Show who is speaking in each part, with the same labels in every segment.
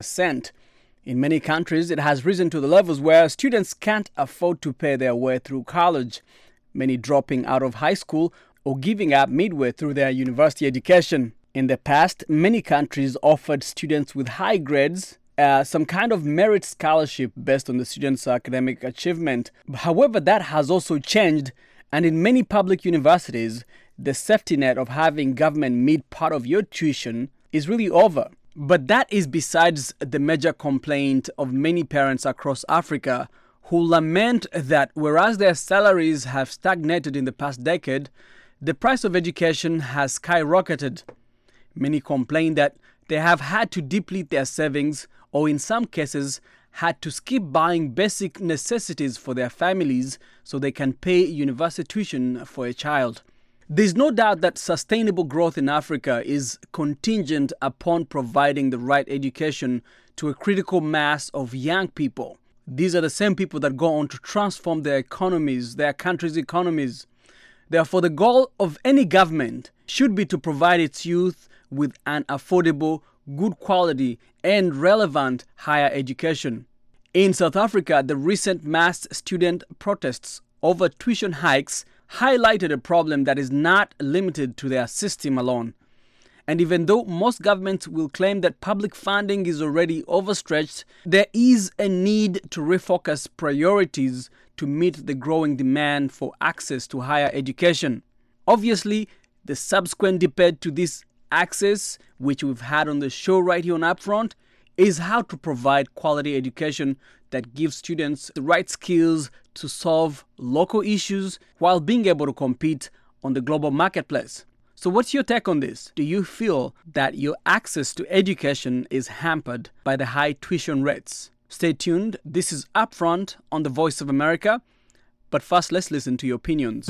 Speaker 1: In many countries, it has risen to the levels where students can't afford to pay their way through college, many dropping out of high school or giving up midway through their university education. In the past, many countries offered students with high grades some kind of merit scholarship based on the student's academic achievement. However, that has also changed, and in many public universities, the safety net of having government meet part of your tuition is really over. But that is besides the major complaint of many parents across Africa who lament that whereas their salaries have stagnated in the past decade, the price of education has skyrocketed. Many complain that they have had to deplete their savings or in some cases had to skip buying basic necessities for their families so they can pay university tuition for a child. There's no doubt that sustainable growth in Africa is contingent upon providing the right education to a critical mass of young people. These are the same people that go on to transform their economies, their country's economies. Therefore, the goal of any government should be to provide its youth with an affordable, good quality, and relevant higher education. In South Africa, the recent mass student protests over tuition hikes highlighted a problem that is not limited to their system alone. And even though most governments will claim that public funding is already overstretched, there is a need to refocus priorities to meet the growing demand for access to higher education. Obviously, the subsequent debate to this access, which we've had on the show right here on Upfront, is how to provide quality education that gives students the right skills to solve local issues while being able to compete on the global marketplace. So what's your take on this? Do you feel that your access to education is hampered by the high tuition rates? Stay tuned. This is Upfront on the Voice of America. But first, let's listen to your opinions.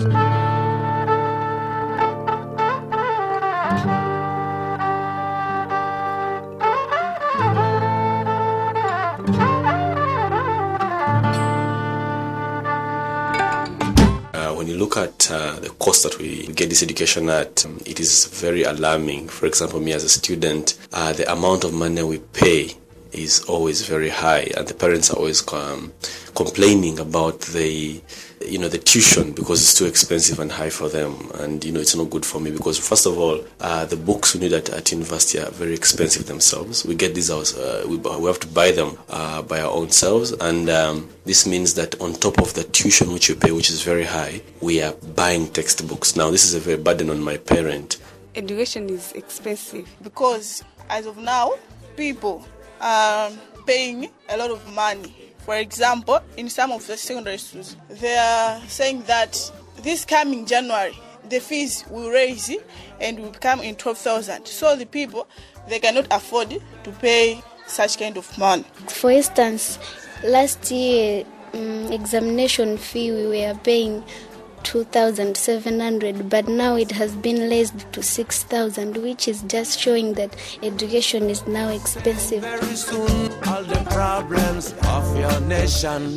Speaker 2: When you look at the cost that we get this education at, it is very alarming. For example, me as a student, the amount of money we pay is always very high, and the parents are always complaining about the tuition because it's too expensive and high for them, and it's not good for me because first of all, the books we need at university are very expensive themselves. We get these out, we have to buy them by our own selves, and this means that on top of the tuition which you pay, which is very high, we are buying textbooks. Now this is a very burden on my parent.
Speaker 3: Education is expensive
Speaker 4: because as of now, people are paying a lot of money. For example, in some of the secondary schools, they are saying that this coming January, the fees will raise and will become in 12,000. So the people, they cannot afford to pay such kind of money.
Speaker 5: For instance, last year, examination fee we were paying 2,700, but now it has been raised to 6,000, which is just showing that education is now expensive.
Speaker 6: Very soon, all the problems of your nation.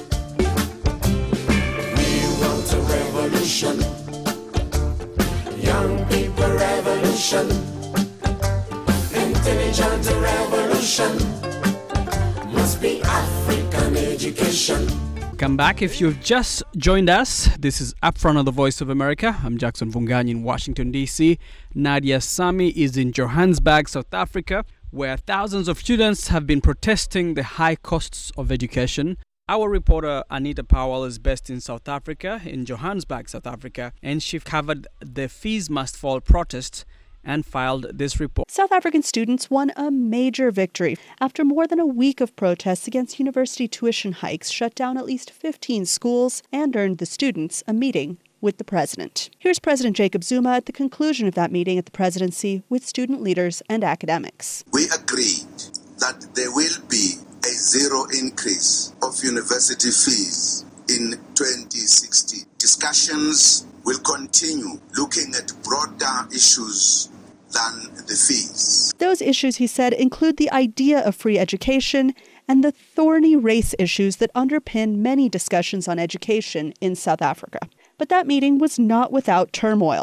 Speaker 6: We want a revolution. Young people revolution. Intelligent revolution. Must be African education.
Speaker 1: Come back if you've just joined us. This is Upfront on the Voice of America. I'm Jackson Vunganyi in Washington, D.C. Nadia Sami is in Johannesburg, South Africa, where thousands of students have been protesting the high costs of education. Our reporter Anita Powell is based in South Africa, in Johannesburg, South Africa, and she covered the Fees Must Fall protests and filed this report.
Speaker 7: South African students won a major victory. After more than a week of protests against university tuition hikes, shut down at least 15 schools and earned the students a meeting with the president. Here's President Jacob Zuma at the conclusion of that meeting at the presidency with student leaders and academics.
Speaker 8: We agreed that there will be a zero increase of university fees in 2016. Discussions will continue looking at broader issues than the fees.
Speaker 7: Those issues, he said, include the idea of free education and the thorny race issues that underpin many discussions on education in South Africa. But that meeting was not without turmoil.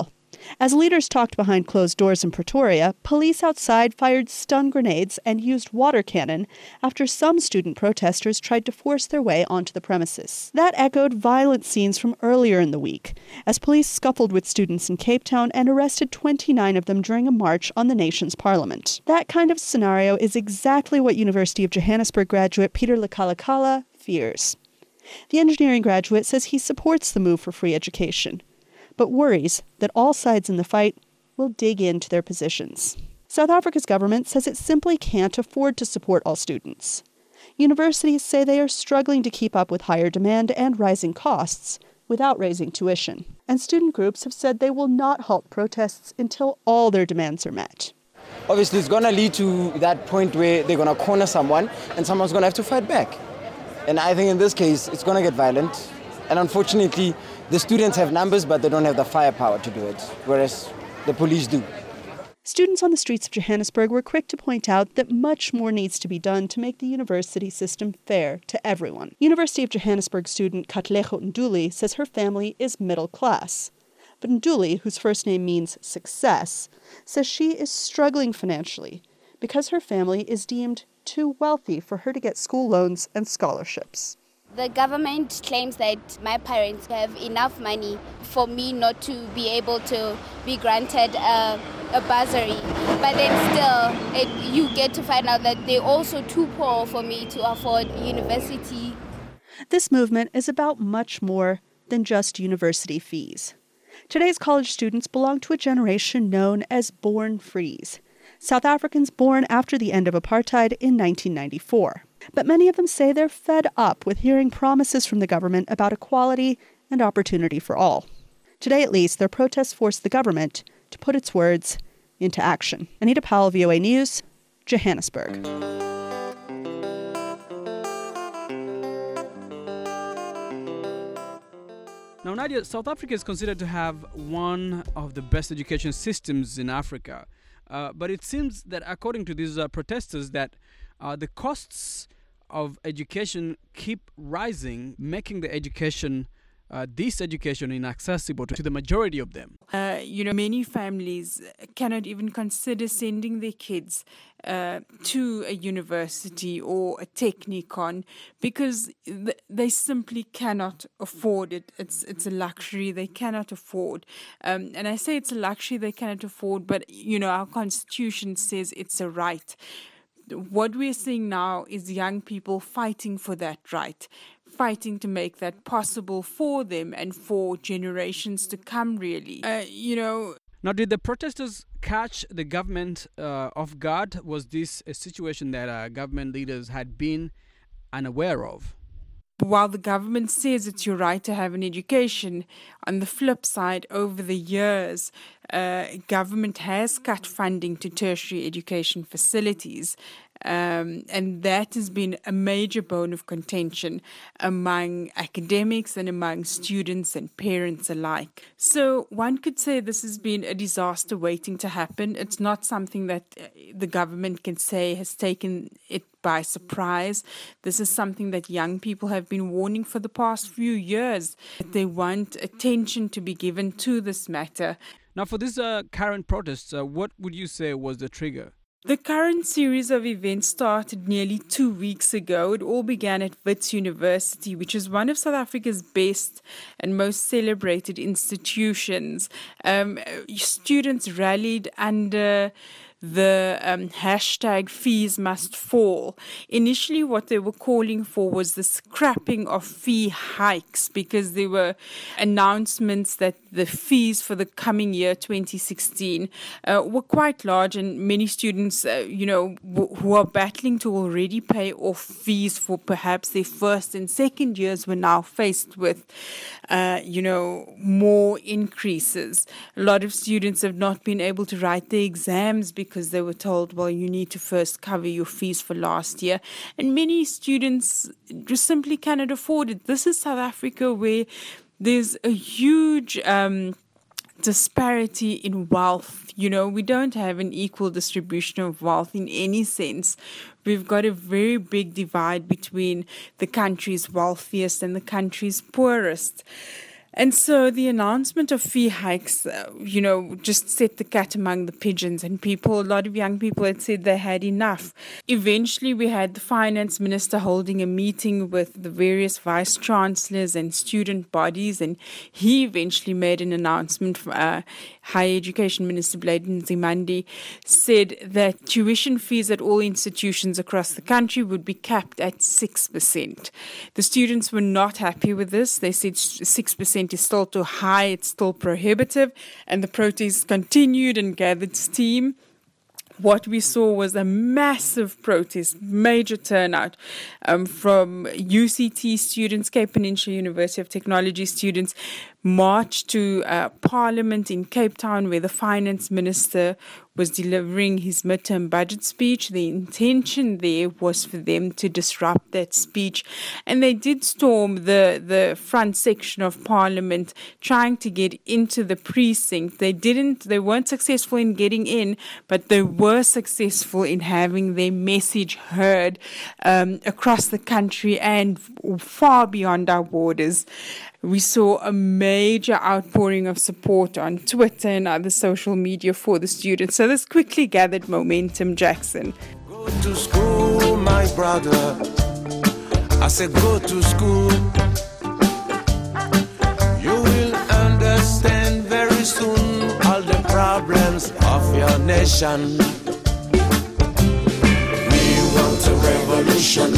Speaker 7: As leaders talked behind closed doors in Pretoria, police outside fired stun grenades and used water cannon after some student protesters tried to force their way onto the premises. That echoed violent scenes from earlier in the week, as police scuffled with students in Cape Town and arrested 29 of them during a march on the nation's parliament. That kind of scenario is exactly what University of Johannesburg graduate Peter Lekalakala fears. The engineering graduate says he supports the move for free education, but worries that all sides in the fight will dig into their positions. South Africa's government says it simply can't afford to support all students. Universities say they are struggling to keep up with higher demand and rising costs without raising tuition. And student groups have said they will not halt protests until all their demands are met.
Speaker 9: Obviously, it's going to lead to that point where they're going to corner someone and someone's going to have to fight back. And I think in this case, it's going to get violent. And unfortunately, the students have numbers, but they don't have the firepower to do it, whereas the police do.
Speaker 7: Students on the streets of Johannesburg were quick to point out that much more needs to be done to make the university system fair to everyone. University of Johannesburg student Katlego Nduli says her family is middle class. But Nduli, whose first name means success, says she is struggling financially because her family is deemed too wealthy for her to get school loans and scholarships.
Speaker 5: The government claims that my parents have enough money for me not to be able to be granted a bursary. But then still, you get to find out that they're also too poor for me to afford university.
Speaker 7: This movement is about much more than just university fees. Today's college students belong to a generation known as born frees, South Africans born after the end of apartheid in 1994. But many of them say they're fed up with hearing promises from the government about equality and opportunity for all. Today, at least, their protests forced the government to put its words into action. Anita Powell, VOA News, Johannesburg.
Speaker 1: Now, Nadia, South Africa is considered to have one of the best education systems in Africa. But it seems that according to these protesters that the costs of education keep rising, making the education, this education inaccessible to the majority of them.
Speaker 10: Many families cannot even consider sending their kids to a university or a technikon because they simply cannot afford it. It's a luxury they cannot afford. And I say it's a luxury they cannot afford, but, our constitution says it's a right. What we're seeing now is young people fighting for that right, fighting to make that possible for them and for generations to come, really.
Speaker 1: Now, did the protesters catch the government off guard? Was this a situation that government leaders had been unaware of?
Speaker 10: While the government says it's your right to have an education, on the flip side, over the years, government has cut funding to tertiary education facilities. And that has been a major bone of contention among academics and among students and parents alike. So one could say this has been a disaster waiting to happen. It's not something that the government can say has taken it by surprise. This is something that young people have been warning for the past few years. They want attention to be given to this matter.
Speaker 1: Now, for this current protests, what would you say was the trigger?
Speaker 10: The current series of events started nearly 2 weeks ago. It all began at Wits University, which is one of South Africa's best and most celebrated institutions. Students rallied under the hashtag fees must fall. Initially, what they were calling for was the scrapping of fee hikes because there were announcements that the fees for the coming year, 2016, were quite large, and many students, who are battling to already pay off fees for perhaps their first and second years were now faced with, more increases. A lot of students have not been able to write their exams because they were told, well, you need to first cover your fees for last year. And many students just simply cannot afford it. This is South Africa where there's a huge disparity in wealth. We don't have an equal distribution of wealth in any sense. We've got a very big divide between the country's wealthiest and the country's poorest. And so the announcement of fee hikes, just set the cat among the pigeons, and a lot of young people had said they had enough. Eventually, we had the finance minister holding a meeting with the various vice chancellors and student bodies, and he eventually made an announcement. Higher Education Minister Blade Nzimande said that tuition fees at all institutions across the country would be capped at 6%. The students were not happy with this. They said 6% is still too high, it's still prohibitive, and the protests continued and gathered steam. What we saw was a massive protest, major turnout from UCT students, Cape Peninsula University of Technology students, marched to Parliament in Cape Town, where the finance minister was delivering his midterm budget speech. The intention there was for them to disrupt that speech, and they did storm the front section of Parliament, trying to get into the precinct. They weren't successful in getting in, but they were successful in having their message heard across the country and far beyond our borders. We saw a major outpouring of support on Twitter and other social media for the students. So this quickly gathered momentum, Jackson.
Speaker 6: Go to school, my brother. I said go to school. You will understand very soon all the problems of your nation. We want a revolution.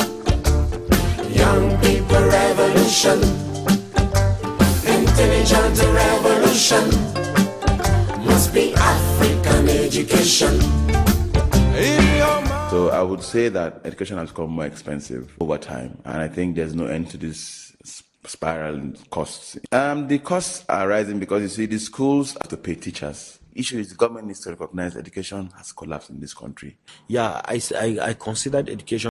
Speaker 6: Young people revolution. Intelligent revolution must be African education.
Speaker 11: So I would say that education has become more expensive over time, and I think there's no end to this spiral in costs. The costs are rising because you see the schools have to pay teachers. Issue is the government needs to recognize education has collapsed in this country.
Speaker 12: Yeah, I considered education